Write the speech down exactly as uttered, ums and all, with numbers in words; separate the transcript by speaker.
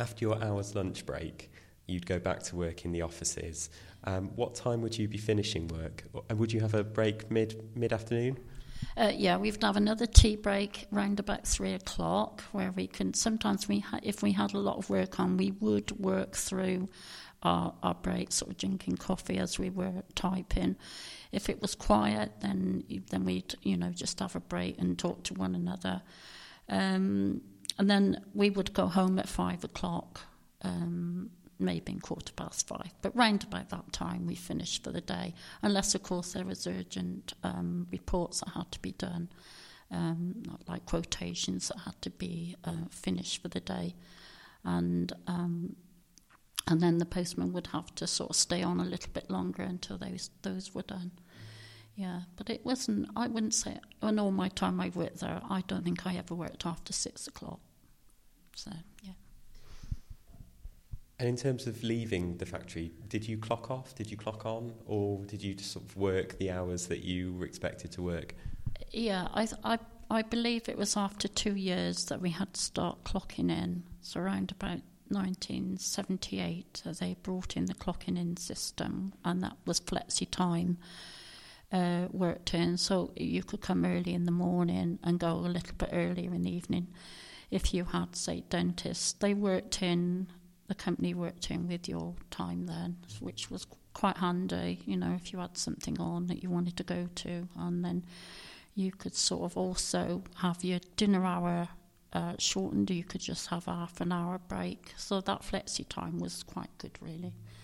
Speaker 1: after your hour's lunch break, you'd go back to work in the offices. Um, what time would you be finishing work? And would you have a break mid mid afternoon?
Speaker 2: Uh, yeah, we would have another tea break round about three o'clock, where we can. Sometimes we, ha- if we had a lot of work on, we would work through our, our break, sort of drinking coffee as we were typing. If it was quiet, then then we'd you know just have a break and talk to one another, um, and then we would go home at five o'clock. Um, maybe in quarter past five, but round about that time we finished for the day, unless of course there was urgent um, reports that had to be done, um, like quotations that had to be uh, finished for the day, and um, and then the postman would have to sort of stay on a little bit longer until those those were done. Yeah, but it wasn't, I wouldn't say, in all my time I worked there, I don't think I ever worked after six o'clock, so yeah.
Speaker 1: And in terms of leaving the factory, did you clock off, did you clock on, or did you just sort of work the hours that you were expected to work?
Speaker 2: Yeah, I I, I believe it was after two years that we had to start clocking in. So around about nineteen seventy-eight, uh, they brought in the clocking in system, and that was flexi time uh, worked in. So you could come early in the morning and go a little bit earlier in the evening. If you had, say, dentists, they worked in... The company worked in with your time then, which was quite handy, you know, if you had something on that you wanted to go to. And then you could sort of also have your dinner hour uh, shortened. You could just have half an hour break. So that flexi time was quite good, really.